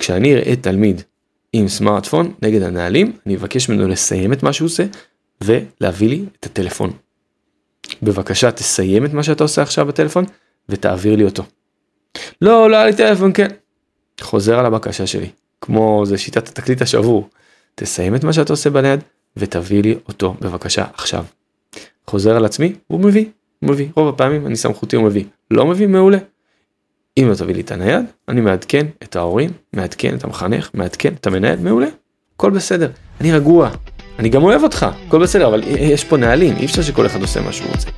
כשאני אראה תלמיד עם סמארטפון נגד הנהלים, אני אבקש ממנו לסיים את מה שהוא עושה, ולהביא לי את הטלפון. בבקשה, תסיים את מה שאתה עושה עכשיו בטלפון, ותעביר לי אותו. לא היה לי טלפון, כן. חוזר על הבקשה שלי, כמו זה שיטת התקליט השבור. תסיים את מה שאתה עושה בנייד, ותביא לי אותו בבקשה עכשיו. חוזר על עצמי, הוא מביא. רוב הפעמים אני סמכותי, הוא מביא. לא מביא, מעולה. אם לא תביא לי את הנייד, אני מעדכן את ההורים, מעדכן את המחנך, מעדכן את המנהל, מעולה. הכל בסדר. אני רגוע. אני גם אוהב אותך. הכל בסדר, אבל יש פה נהלים. אי אפשר שכל אחד עושה מה שהוא רוצה.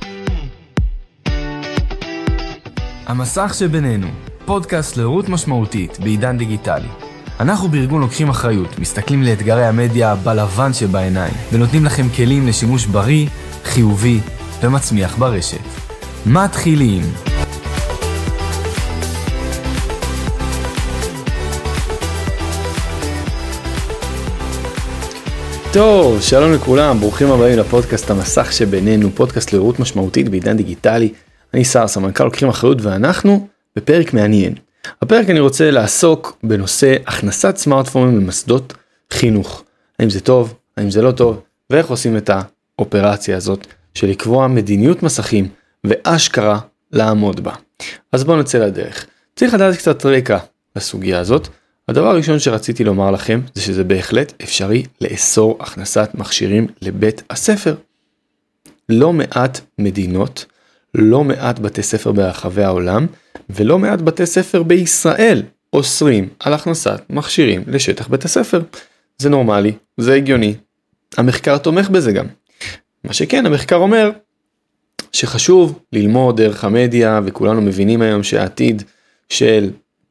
המסך שבינינו, פודקאסט להורות משמעותית בעידן דיגיטלי. אנחנו בארגון לוקחים אחריות, מסתכלים לאתגרי המדיה בלבן שבעיניים, ונותנים לכם כלים לשימוש בריא, חיובי ומצמיח ברשת. מתחילים. טוב, שלום לכולם, ברוכים הבאים לפודקאסט המסך שבינינו, פודקאסט להורות משמעותית בעידן דיגיטלי. אני שר, סמנכ"ל לוקחים אחריות, ואנחנו בפרק מעניין. הפרק אני רוצה לעסוק בנושא הכנסת סמארטפונים למוסדות חינוך. האם זה טוב, האם זה לא טוב, ואיך עושים את האופרציה הזאת של לקבוע מדיניות מסכים ואשכרה לעמוד בה. אז בואו נצא לדרך. צריך לדעת קצת רקע לסוגיה הזאת. הדבר הראשון שרציתי לומר לכם זה שזה בהחלט אפשרי לאסור הכנסת מכשירים לבית הספר. לא מעט מדינות, לא מעט בתי ספר ברחבי העולם, ולא מעט בתי ספר בישראל אוסרים על הכנסת מכשירים לשטח בית הספר. זה נורמלי, זה הגיוני. המחקר תומך בזה גם. מה שכן, המחקר אומר שחשוב ללמוד דרך המדיה, וכולנו מבינים היום שהעתיד של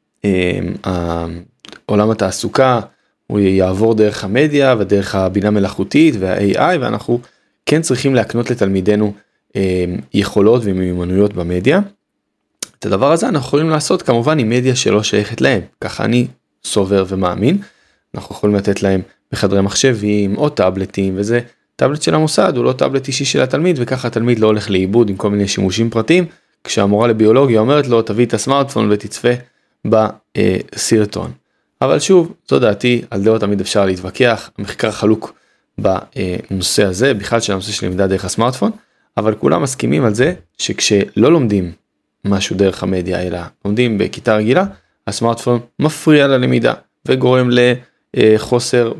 עולם התעסוקה הוא יעבור דרך המדיה ודרך הבינה מלאכותית וה-AI, ואנחנו כן צריכים להקנות לתלמידנו יכולות ומיומנויות במדיה. את הדבר הזה אנחנו יכולים לעשות כמובן עם מדיה שלא שייכת להם, ככה אני סובר ומאמין. אנחנו יכולים לתת להם בחדרי מחשבים או טאבלטים, וזה טאבלט של המוסד, הוא לא טאבלט אישי של התלמיד, וככה התלמיד לא הולך לאיבוד עם כל מיני שימושים פרטיים, כשהמורה לביולוגיה אומרת לו תביא את הסמארטפון ותצפה בסרטון. אבל שוב, זו דעתי, על דעות תמיד אפשר להתווכח, המחקר חלוק בנושא הזה, בכלל של הנושא של למידה דרך הסמארטפון, אבל כולם מסכימים על זה שכשלא לומדים משהו דרך המדיה, אלא לומדים בכיתה רגילה, הסמארטפון מפריע ללמידה, וגורם לחוסר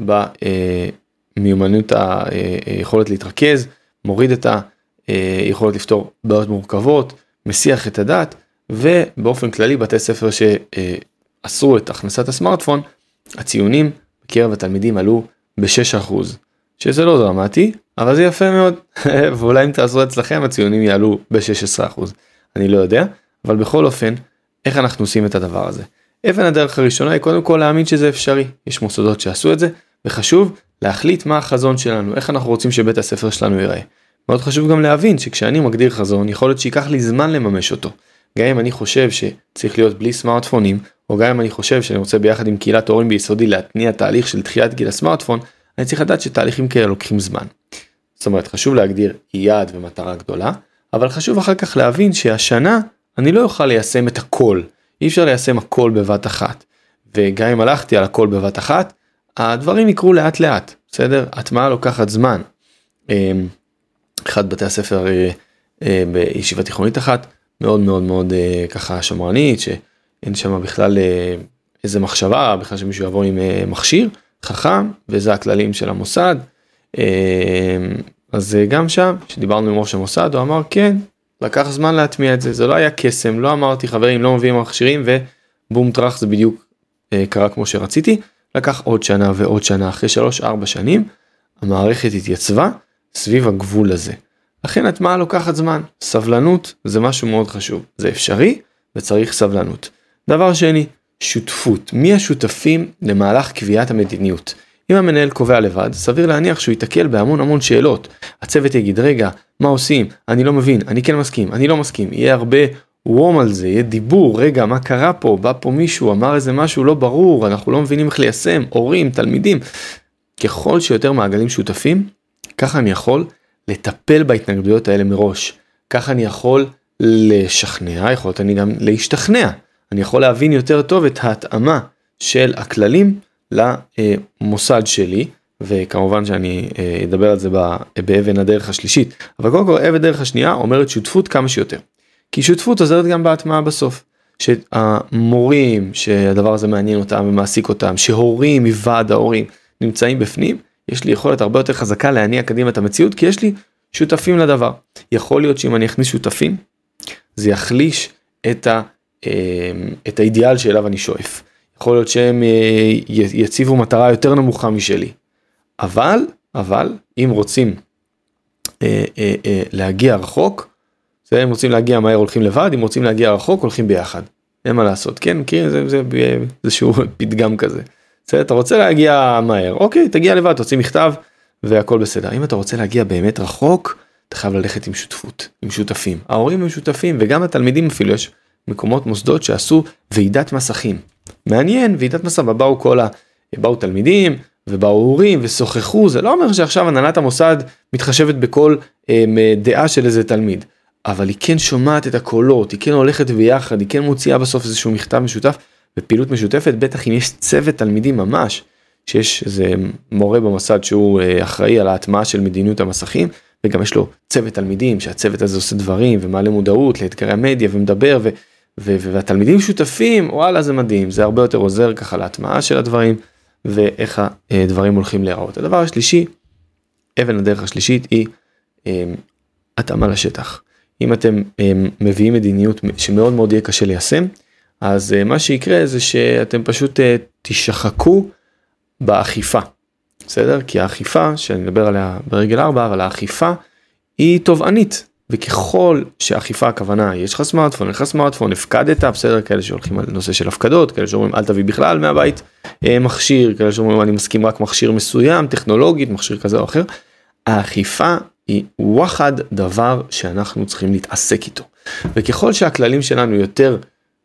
במיומנות היכולת להתרכז, מוריד את היכולת לפתור בעיות מורכבות, מסיח את הדעת, ובאופן כללי בתי ספר שאסרו את הכנסת הסמארטפון, הציונים בקרב התלמידים עלו ב6%, שזה לא דרמטי, אבל זה יפה מאוד, ואולי אם תעזרו אצלכם הציונים יעלו ב16%, אני לא יודע, אבל בכל אופן, איך אנחנו עושים את הדבר הזה? אבן הדרך הראשונה היא קודם כל להאמין שזה אפשרי, יש מוסדות שעשו את זה, וחשוב להחליט מה החזון שלנו, איך אנחנו רוצים שבית הספר שלנו ייראה. מאוד חשוב גם להבין שכשאני מגדיר חזון, יכול להיות שיקח לי זמן לממש אותו. גם אם אני חושב שצריך להיות בלי סמארטפונים, או גם אם אני חושב שאני רוצה ביחד עם קהילת הורים ביסודי להתניע תהליך של דחיית גיל הסמארטפון, אני צריך לדעת שתהליכים כאלה לוקחים זמן. זאת אומרת, חשוב להגדיר יעד ומטרה גדולה, אבל חשוב אחר כך להבין שהשנה אני לא אוכל ליישם את הכל. אי אפשר ליישם הכל בבת אחת. וגם אם הלכתי על הכל בבת אחת, הדברים יקרו לאט לאט, בסדר? הטמעה לוקחת זמן. אחד בתי הספר בישיבה תיכונית אחת, מאוד מאוד מאוד ככה שמרנית, שאין שם בכלל איזה מחשבה, בכלל שמישהו יבוא עם מכשיר חכם, וזה הכללים של המוסד. אז גם שם, שדיברנו עם ראש המוסד, הוא אמר כן, לקח זמן להטמיע את זה, זה לא היה קסם, לא אמרתי חברים לא מביאים מכשירים, ובום טרח זה בדיוק קרה כמו שרציתי, לקח עוד שנה ועוד שנה, אחרי 3-4 שנים, המערכת התייצבה סביב הגבול הזה. לכן הטמעה לוקחת זמן, סבלנות זה משהו מאוד חשוב, זה אפשרי וצריך סבלנות. דבר שני, שותפות, מי השותפים למהלך קביעת המדיניות? אם המנהל קובע לבד, סביר להניח שהוא ייתקל בהמון שאלות. הצוות יגיד, רגע, מה עושים? אני לא מבין, אני כן מסכים, אני לא מסכים. יהיה הרבה וום על זה, יהיה דיבור, רגע, מה קרה פה? בא פה מישהו, אמר איזה משהו לא ברור, אנחנו לא מבינים איך ליישם, הורים, תלמידים. ככל שיותר מעגלים שותפים, ככה אני יכול לטפל בהתנגדויות האלה מראש. ככה אני יכול לשכנע, יכולת אני גם להשתכנע. אני יכול להבין יותר טוב את ההתאמה של הכללים למוסד שלי, וכמובן שאני אדבר על זה באבן הדרך השלישית, אבל קודם כל אבן הדרך השנייה אומרת שותפות כמה שיותר, כי שותפות עוזרת גם בהטמעה בסוף, שהמורים שהדבר הזה מעניין אותם ומעסיק אותם, שהורים מוועד ההורים נמצאים בפנים, יש לי יכולת הרבה יותר חזקה להניע קדימה את המציאות, כי יש לי שותפים לדבר. יכול להיות שאם אני אכניס שותפים, זה יחליש את האידיאל שאליו אני שואף. יכול להיות שהם יציבו מטרה יותר נמוכה משלי. אבל אם רוצים להגיע רחוק, אם רוצים להגיע מהר הולכים לבד, אם רוצים להגיע רחוק הולכים ביחד. אין מה לעשות, כן? זה איזשהו פתגם כזה. אתה רוצה להגיע מהר, אוקיי, תגיע לבד, תוציא מכתב והכל בסדר. אם אתה רוצה להגיע באמת רחוק, אתה חייב ללכת עם שותפות, עם שותפים. ההורים הם שותפים, וגם התלמידים אפילו, יש מקומות, מוסדות שעשו ועידת מסכים. מעניין, ועידת מסך, באו תלמידים, ובאו הורים, ושוחחו, זה לא אומר שעכשיו הנהלת המוסד מתחשבת בכל דעה של איזה תלמיד, אבל היא כן שומעת את הקולות, היא כן הולכת ביחד, היא כן מוציאה בסוף איזשהו מכתב משותף, בפעילות משותפת, בטח אם יש צוות תלמידים ממש, שיש איזה מורה במוסד שהוא אחראי על ההטמעה של מדיניות המסכים, וגם יש לו צוות תלמידים, שהצוות הזה עושה דברים, ומעלה מודעות לאתגרי המדיה, ומדבר, והתלמידים שותפים, וואלה זה מדהים, זה הרבה יותר עוזר ככה להטמעה של הדברים, ואיך הדברים הולכים להיראות. הדבר השלישי, אבן הדרך השלישית היא התאמה לשטח. אם אתם מביאים מדיניות שמאוד מאוד יהיה קשה ליישם, אז מה שיקרה זה שאתם פשוט תשחקו באכיפה. בסדר? כי האכיפה, שאני מדבר עליה ברגל 4, אבל האכיפה היא תובענית. וככל שהאכיפה הכוונה, יש לך סמארטפון, אין לך סמארטפון, הפקדת, בסדר, כאלה שהולכים על נושא של הפקדות, כאלה שאומרים אל תביא בכלל מהבית מכשיר, כאלה שאומרים אני מסכים רק מכשיר מסוים, טכנולוגית, מכשיר כזה או אחר. האכיפה היא וואחד דבר שאנחנו צריכים להתעסק איתו. וככל שהכללים שלנו יותר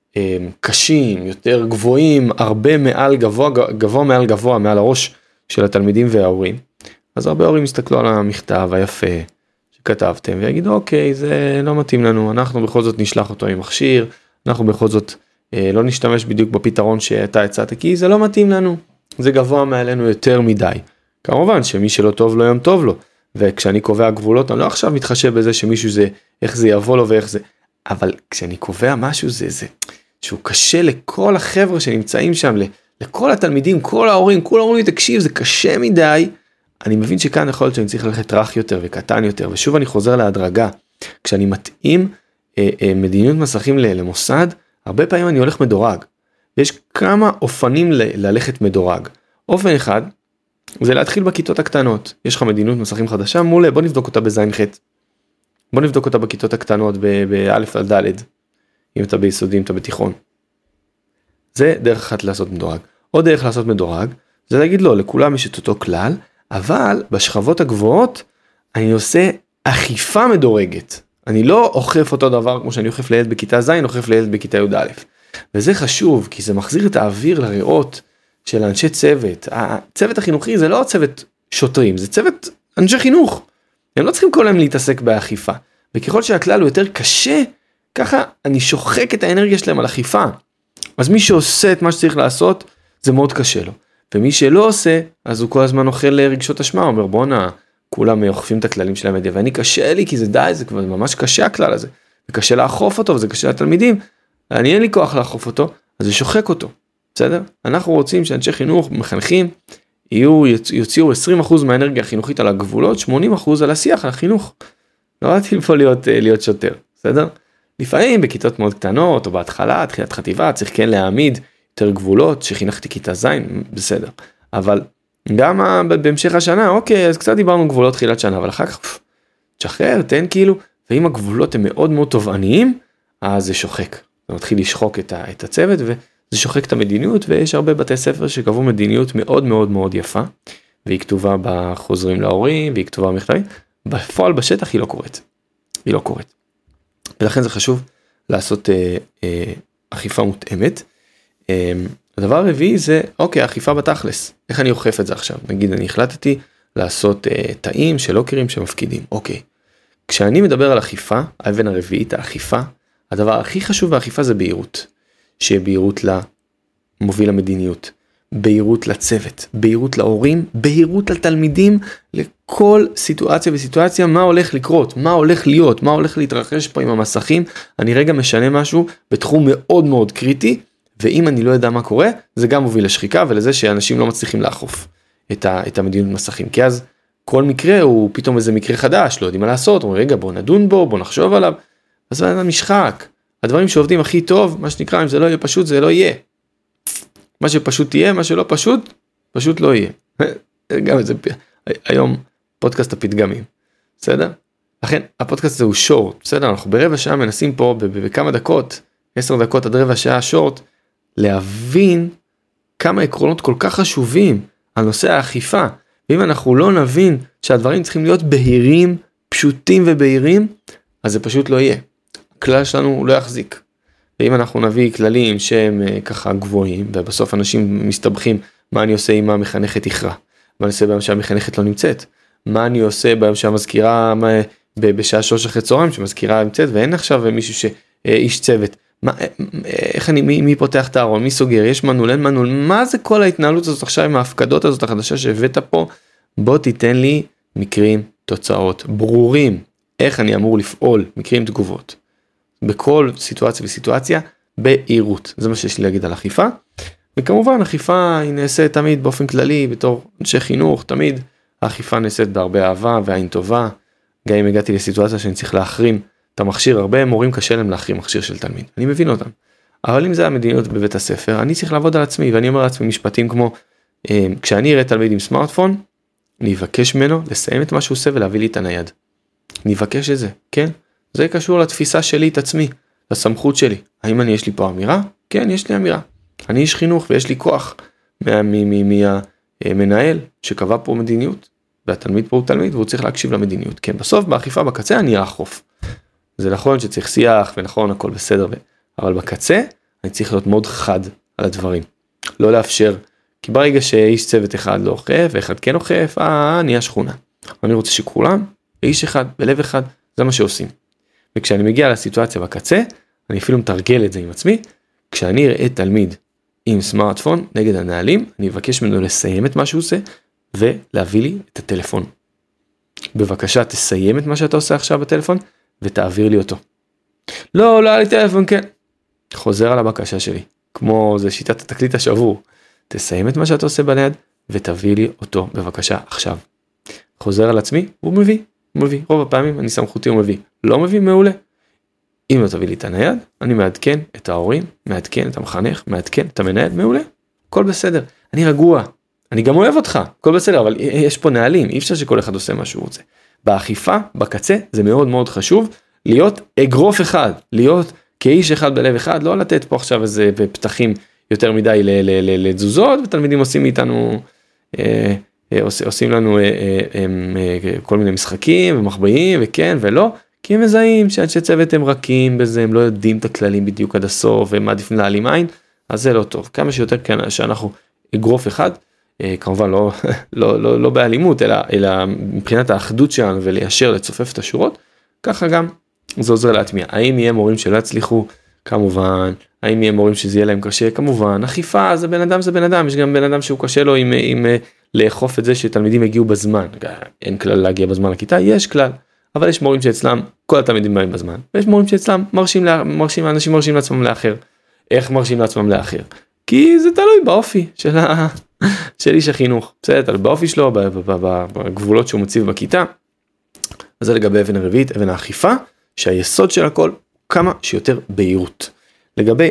קשים, יותר גבוהים, הרבה מעל גבוה מעל גבוה, מעל הראש של התלמידים וההורים, אז הרבה הורים יסתכלו על המכתב היפה שכתבתם ויגידו אוקיי זה לא מתאים לנו, אנחנו בכל זאת נשלח אותו עם מכשיר, אנחנו בכל זאת לא נשתמש בדיוק בפתרון שאתה הצעת, כי זה לא מתאים לנו, זה גבוה מעלינו יותר מדי. כמובן שמי שלא טוב לו יום טוב לו, וכשאני קובע גבולות אני לא עכשיו מתחשב בזה שמישהו זה איך זה יבוא לו ואיך זה, אבל כשאני קובע משהו זה שהוא קשה לכל החבר'ה שנמצאים שם, לכל התלמידים, כל ההורים, כולם אומרים לי תקשיב זה קשה מדי, אני מבין שכאן יכול להיות שאני צריך ללכת רך יותר וקטן יותר, ושוב אני חוזר להדרגה, כשאני מתאים מדיניות מסכים למוסד, הרבה פעמים אני הולך מדורג, ויש כמה אופנים ללכת מדורג. אופן אחד, זה להתחיל בכיתות הקטנות, יש לך מדיניות מסכים חדשה, מעולה, בוא נבדוק אותה בזין ח', בוא נבדוק אותה בכיתות הקטנות, באלף על ד', אם אתה ביסודי, אם אתה בתיכון. זה דרך אחת לעשות מדורג. עוד דרך לעשות מדורג, זה להגיד לא, לכולם יש את אותו כלל, אבל בשכבות הגבוהות, אני עושה אכיפה מדורגת. אני לא אוכף אותו דבר כמו שאני אוכף לילד בכיתה ז', אוכף לילד בכיתה י' א'. וזה חשוב, כי זה מחזיר את האוויר לריאות של אנשי צוות. הצוות החינוכי זה לא צוות שוטרים, זה צוות אנשי חינוך. הם לא צריכים כל היום להתעסק באכיפה. וככל שהכלל הוא יותר קשה, ככה אני שוחק את האנרגיה שלהם על אכיפה. אז מי שעושה את מה שצריך לעשות, זה מאוד קשה לו. ומי שלא עושה, אז הוא כל הזמן אוכל רגשות אשמה, הוא אומר בואנה, כולם אוכפים את הכללים של המדיה, ואני קשה לי, כי זה די, זה כבר ממש קשה הכלל הזה. וקשה לאכוף אותו, וזה קשה לתלמידים. אני אין לי כוח לאכוף אותו, אז זה שוחק אותו. בסדר? אנחנו רוצים שאנשי חינוך, מחנכים, יוציאו 20% מהאנרגיה החינוכית על הגבולות, 80% על השיח, על החינוך. לא רציתי פה להיות שוטר, בסדר? לפעמים בכיתות מאוד קטנות, או בהתחלה, תחילת חטיבה, צריך כן להעמיד יותר גבולות, שחינכתי כיתה זין, בסדר. אבל גם בהמשך השנה, אוקיי, אז קצת דיברנו גבולות תחילת שנה, אבל אחר כך, תשחרר, תן כאילו, ואם הגבולות הם מאוד מאוד תובעניים, אז זה שוחק. זה מתחיל לשחוק את הצוות, וזה שוחק את המדיניות, ויש הרבה בתי ספר שקבעו מדיניות מאוד מאוד מאוד יפה, והיא כתובה בחוזרים להורים, והיא כתובה במכתבים, בפועל בשטח היא לא קורית. היא לא קורית. ולכן זה חשוב לעשות אכיפה מותאמת. הדבר הרביעי זה, אוקיי, אכיפה בתכלס. איך אני אוכף את זה עכשיו? נגיד, אני החלטתי לעשות תאים של לוקרים שמפקידים. אוקיי. כשאני מדבר על אכיפה, האבן הרביעית, האכיפה, הדבר הכי חשוב באכיפה זה בהירות. שיהיה בהירות מוביל המדיניות, בהירות לצוות, בהירות להורים, בהירות לתלמידים, לכל סיטואציה וסיטואציה, מה הולך לקרות, מה הולך להיות, מה הולך להתרחש פה עם המסכים, אני רגע משנה משהו בתחום מאוד מאוד קריטי, ואם אני לא יודע מה קורה, זה גם מוביל לשחיקה ולזה שאנשים לא מצליחים לאכוף את המדיניות מסכים, כי אז כל מקרה הוא פתאום איזה מקרה חדש, לא יודעים מה לעשות, אומרים רגע בוא נדון בו, בוא נחשוב עליו, אז זה משחק, הדברים שעובדים הכי טוב, מה שנקרא, אם זה לא יהיה פשוט, זה לא יהיה. מה שפשוט תהיה, מה שלא פשוט, פשוט לא יהיה. גם זה, היום פודקאסט הפתגמים, בסדר? לכן הפודקאסט הזה הוא שורט, בסדר? אנחנו ברבע שעה מנסים פה בכמה דקות, 10 דקות עד רבע שעה שורט, להבין כמה עקרונות כל כך חשובים על נושא האכיפה, ואם אנחנו לא נבין שהדברים צריכים להיות בהירים, פשוטים ובהירים, אז זה פשוט לא יהיה. הכלל שלנו לא יחזיק. ואם אנחנו נביא כללים שהם ככה גבוהים, ובסוף אנשים מסתבכים, מה אני עושה אם המחנכת תכרע? מה אני עושה ביום שהמחנכת לא נמצאת? מה אני עושה ביום שהמזכירה בשעה 3 אחרי צהריים שמזכירה נמצאת, ואין עכשיו מישהו שאיש צוות. איך מי פותח את הארון? מי סוגר? יש מנעול? אין מנעול? מה זה כל ההתנהלות הזאת עכשיו עם ההפקדות הזאת החדשה שהבאת פה? בוא תיתן לי מקרים, תוצאות, ברורים. איך אני אמור לפעול? מקרים, תגובות. בכל סיטואציה וסיטואציה, בהירות. זה מה שיש לי להגיד על אכיפה. וכמובן, אכיפה היא נעשית תמיד באופן כללי, בתור אנשי חינוך, תמיד האכיפה נעשית בהרבה אהבה ועין טובה. גם אם הגעתי לסיטואציה שאני צריך להחרים את המכשיר, הרבה מורים קשה להם להחרים מכשיר של תלמיד. אני מבין אותם. אבל אם זה המדיניות בבית הספר, אני צריך לעבוד על עצמי, ואני אומר לעצמי משפטים כמו, כשאני אראה תלמיד עם סמארטפון, אני אבקש ממנו לסיים את מה שהוא עושה ולהביא לי את הנייד. אני אבקש את זה, כן? זה קשור לתפיסה שלי את עצמי, לסמכות שלי. האם יש לי פה אמירה? כן, יש לי אמירה. אני איש חינוך ויש לי כוח מהמנהל שקבע פה מדיניות, והתלמיד פה הוא תלמיד והוא צריך להקשיב למדיניות. כן, בסוף באכיפה בקצה אני אאכוף. זה נכון שצריך שיח ונכון הכל בסדר, אבל בקצה אני צריך להיות מאוד חד על הדברים. לא לאפשר, כי ברגע שאיש צוות אחד לא אוכף ואחד כן אוכף, נהיה שכונה. אני רוצה שכולם, איש אחד, בלב אחד, זה מה שעושים. וכשאני מגיע לסיטואציה בקצה, אני אפילו מתרגל את זה עם עצמי, כשאני אראה תלמיד עם סמארטפון נגד הנהלים, אני אבקש ממנו לסיים את מה שהוא עושה, ולהביא לי את הטלפון. בבקשה תסיים את מה שאתה עושה עכשיו בטלפון, ותעביר לי אותו. לא היה לי טלפון, כן. חוזר על הבקשה שלי, כמו זה שיטת התקליט השבור. תסיים את מה שאתה עושה בנייד, ותביא לי אותו בבקשה עכשיו. חוזר על עצמי, הוא מביא. רוב הפעמים אני סמכותי הוא מביא. לא מביא, מעולה. אם לא תביא לי את הנייד, אני מעדכן את ההורים, מעדכן את המחנך, מעדכן את המנהל, מעולה. הכל בסדר. אני רגוע. אני גם אוהב אותך. הכל בסדר, אבל יש פה נהלים. אי אפשר שכל אחד עושה מה שהוא רוצה. באכיפה, בקצה, זה מאוד מאוד חשוב להיות אגרוף אחד, להיות כאיש אחד בלב אחד, לא לתת פה עכשיו איזה פתחים יותר מדי לתזוזות, ותלמידים עושים מאיתנו, עושים לנו כל מיני משחקים ומחבאים וכן ולא, כי הם מזהים שאנשי צוות הם רכים בזה, הם לא יודעים את הכללים בדיוק עד הסוף, והם מעדיפים להעלים עין, אז זה לא טוב. כמה שיותר כן שאנחנו אגרוף אחד, כמובן לא באלימות, אלא מבחינת האחדות שלנו וליישר לצופף את השורות, ככה גם זה עוזר להטמיע. האם יהיה מורים שלא יצליחו? כמובן. האם יהיה מורים שזה יהיה להם קשה? כמובן. אכיפה זה בן אדם, יש גם בן אדם שהוא קשה לו עם לאכוף את זה שתלמידים יגיעו בזמן. אין כלל להגיע בזמן לכיתה, יש כלל. אבל יש מורים שאצלם כל התלמידים באים בזמן, ויש מורים שאצלם אנשים מרשים לעצמם לאחר. איך מרשים לעצמם לאחר? כי זה תלוי באופי של איש החינוך, בסדר, באופי שלו, בגבולות שהוא מציב בכיתה. אז זה לגבי אבן הרביעית, אבן האכיפה, שהיסוד של הכל כמה שיותר בהירות. לגבי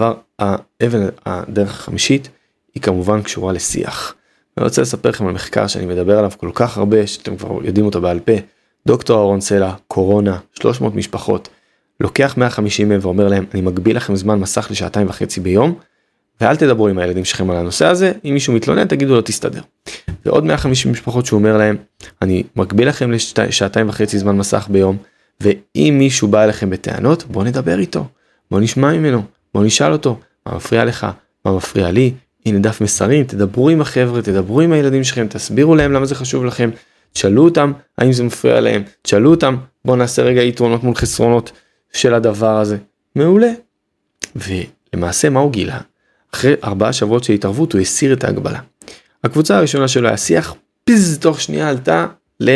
הדרך החמישית, היא כמובן קשורה לשיח. אני רוצה לספר לכם על מחקר שאני מדבר עליו כל כך הרבה, שאתם כבר יודעים אותו בעל פה. דוקטור אהרון סלע, קורונה, 300 משפחות, לוקח 150 מהם ואומר להם, אני מגביל לכם זמן מסך ל2.5 ביום, ואל תדברו עם הילדים שלכם על הנושא הזה, אם מישהו מתלונן תגידו לו תסתדר. ועוד 150 משפחות שהוא אומר להם, אני מגביל לכם ל2.5 זמן מסך ביום, ואם מישהו בא אליכם בטענות, בוא נדבר איתו, בוא נשמע ממנו, בוא נשאל אותו, מה מפריע לך, מה מפריע לי, הנה דף מסרים, תדברו עם החבר'ה, תדברו עם הילדים שלכם, תסבירו להם למה זה חשוב לכם, תשאלו אותם האם זה מפריע להם, תשאלו אותם, בוא נעשה רגע יתרונות מול חסרונות של הדבר הזה, מעולה. ולמעשה מה הוא גילה? אחרי 4 שבועות של התערבות הוא הסיר את ההגבלה. הקבוצה הראשונה שלו היה שיח, תוך שנייה עלתה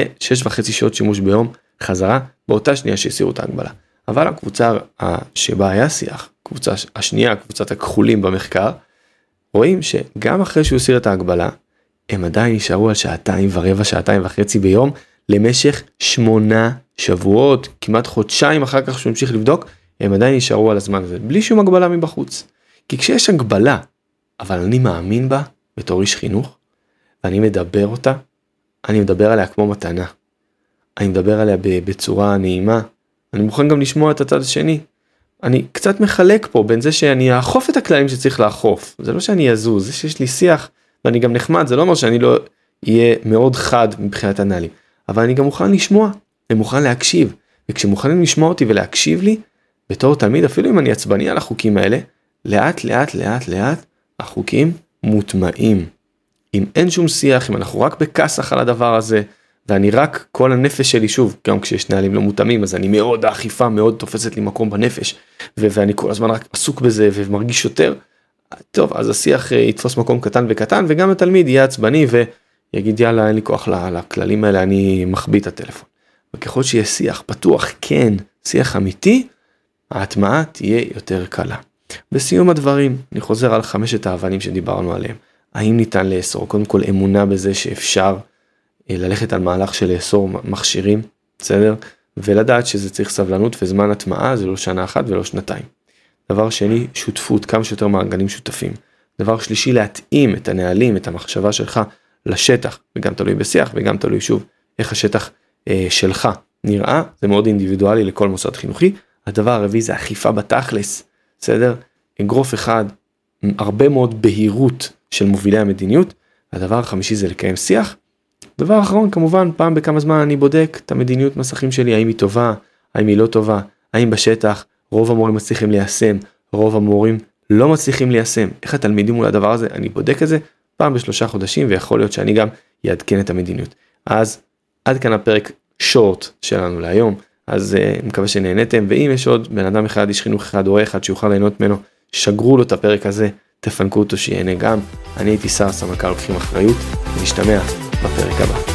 ל6.5 שעות שימוש ביום חזרה, באותה שנייה שהסירו את ההגבלה. אבל הקבוצה שבה היה שיח, קבוצה השנייה, קבוצת הכחולים במחקר, רואים שגם אחרי שהוא הסיר את ההגבלה, הם עדיין נשארו על 2.25 2.5 ביום, למשך 8 שבועות, כמעט חודשיים אחר כך שהוא המשיך לבדוק, הם עדיין נשארו על הזמן הזה, בלי שום הגבלה מבחוץ. כי כשיש הגבלה, אבל אני מאמין בה, בתור איש חינוך, ואני מדבר אותה, אני מדבר עליה כמו מתנה. אני מדבר עליה בצורה נעימה, אני מוכן גם לשמוע את הצד השני. אני קצת מחלק פה בין זה שאני אאכוף את הכללים שצריך לאכוף. זה לא שאני אזוז, זה שיש לי שיח, ואני גם נחמד, זה לא אומר שאני לא אהיה מאוד חד מבחינת הנהלים. אבל אני גם מוכן לשמוע, ומוכן להקשיב. וכשמוכנים לשמוע אותי ולהקשיב לי, בתור תלמיד, אפילו אם אני עצבני על החוקים האלה, לאט לאט החוקים מוטמעים. אם אין שום שיח, אם אנחנו רק בכסח על הדבר הזה, ואני רק כל הנפש שלי, שוב, גם כשיש נהלים לא מותאמים, אז אני מאוד, האכיפה מאוד תופסת לי מקום בנפש, ואני כל הזמן רק עסוק בזה ומרגיש יותר, טוב, אז השיח יתפוס מקום קטן וקטן, וגם התלמיד יהיה עצבני ויגיד, יאללה, אין לי כוח לכללים האלה, אני מחביא את הטלפון. וככל שיהיה שיח פתוח, כן, שיח אמיתי, ההטמעה תהיה יותר קלה. בסיום הדברים, אני חוזר על 5 האבנים שדיברנו עליהם. האם ניתן לאסור? קודם כל אמונה בזה שאפשר ללכת על מהלך של לאסור מכשירים, בסדר? ולדעת שזה צריך סבלנות וזמן הטמעה, זה לא 1 שנה ולא 2. דבר שני, שותפות, כמה שיותר מעגלים שותפים. דבר שלישי, להתאים את הנהלים, את המחשבה שלך לשטח, וגם תלוי בשיח, וגם תלוי שוב איך השטח שלך נראה, זה מאוד אינדיבידואלי לכל מוסד חינוכי. הדבר הרביעי זה אכיפה בתכלס, בסדר? אגרוף אחד, הרבה מאוד בהירות של מובילי המדיניות. הדבר החמישי זה לקיים שיח. דבר אחרון, כמובן, פעם בכמה זמן אני בודק את המדיניות מסכים שלי, האם היא טובה, האם היא לא טובה, האם בשטח רוב המורים מצליחים ליישם, רוב המורים לא מצליחים ליישם. איך התלמידים מול הדבר הזה? אני בודק את זה פעם ב3 חודשים, ויכול להיות שאני גם יעדכן את המדיניות. אז עד כאן הפרק שורט שלנו להיום, אז אני מקווה שנהנתם, ואם יש עוד בן אדם אחד, איש חינוך אחד, הורה אחד שיוכל ליהנות ממנו, שגרו לו את הפרק הזה, תפנקו אותו שיהנה גם. אני הייתי שר, סמנכ"ל לוקחים אחריות, ונשתמע בפרק הבא.